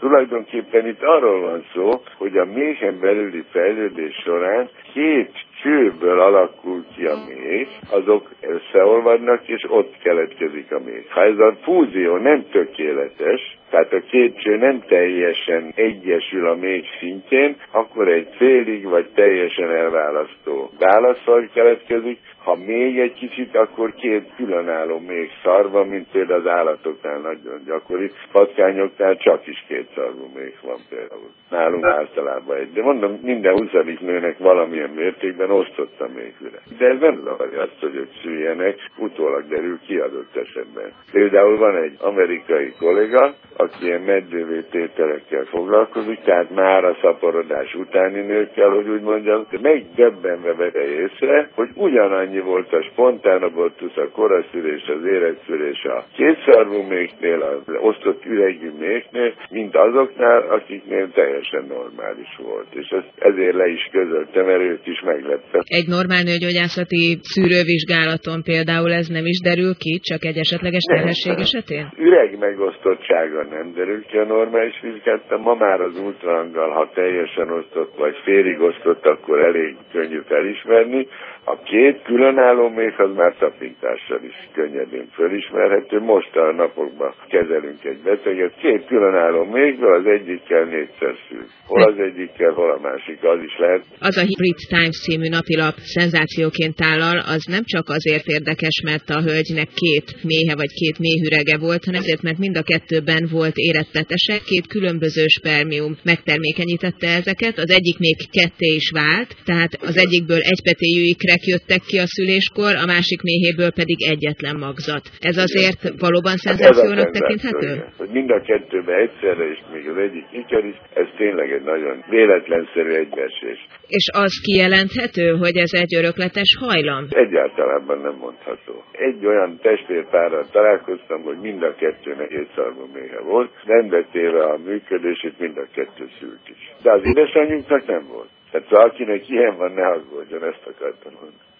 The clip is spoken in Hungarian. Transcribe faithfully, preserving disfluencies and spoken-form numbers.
Tulajdonképpen itt arról van szó, hogy a méhen belüli fejlődés során két csőből alakul ki a méh, azok összeolvadnak, és ott keletkezik a méh. Ha ez a fúzió nem tökéletes, tehát a két cső nem teljesen egyesül a méh szintjén, akkor egy félig vagy teljesen elválasztó válaszfaj keletkezik. Ha még egy kicsit, akkor két különálló méh szarva, mint például az állatoknál nagyon gyakori. Patkányoknál csak is két szarvú méh van például. Nálunk általában egy. De mondom, minden huszadik nőnek valamilyen mértékben osztott a méhüre. De ez nem zavarja azt, hogy ők szüljenek, utólag derül ki adott esetben. Például van egy amerikai kolléga, aki ilyen meddővé tételekkel foglalkozik, tehát már a szaporodás utáni nőkkel, hogy úgy mondjam, de megdöbbenve vette észre, hogy ugyanannyi volt a spontán abortusz, a koraszülés, az érekszülés a kétszarvú méhnél, az osztott üregű méhnél, mint azoknál, akiknél teljesen normális volt. És ezt ezért le is közöltem, mert őt is meglepte. Egy normál nőgyógyászati szűrővizsgálaton például ez nem is derül ki, csak egy esetleges terhesség esetén? Üreg megosztottsága nem derül ki a normális vizsgálaton. Ma már az ultrahanggal, ha teljesen osztott vagy félig osztott, akkor elég könnyű felismerni. A két különálló méh az már tapintással is könnyedén felismerhető. Most a napokban kezelünk egy beteget. Két különálló méhből az egyikkel négyszer szül. Hol az egyikkel, hol a másik, az is lehet. Az a Brit Times című napilap szenzációként állal, az nem csak azért érdekes, mert a hölgynek két méhe vagy két méhürege volt, hanem azért, mert mind a kettőben volt érett petesek, két különböző spermium megtermékenyítette ezeket, az egyik még ketté is vált, tehát az egyikből egypetéjű ikrek jöttek ki a szüléskor, a másik méhéből pedig egyetlen magzat. Ez azért valóban szenzációnak tekinthető? Hogy mind a kettőben egyszerre, és még az egyik iker is, ez tényleg egy nagyon véletlenszerű egybeesés. És az kijelenthető, hogy ez egy örökletes hajlam? Egyáltalán nem mondható. Egy olyan testvérpárral találkoztam, hogy mind a kettőnek kétszarvú méhe volt, rendetéve a működését mind a kettő szült is. De az édesanyjunknak nem volt. Tehát akinek ilyen van, ne aggódjon, ezt akartam mondani.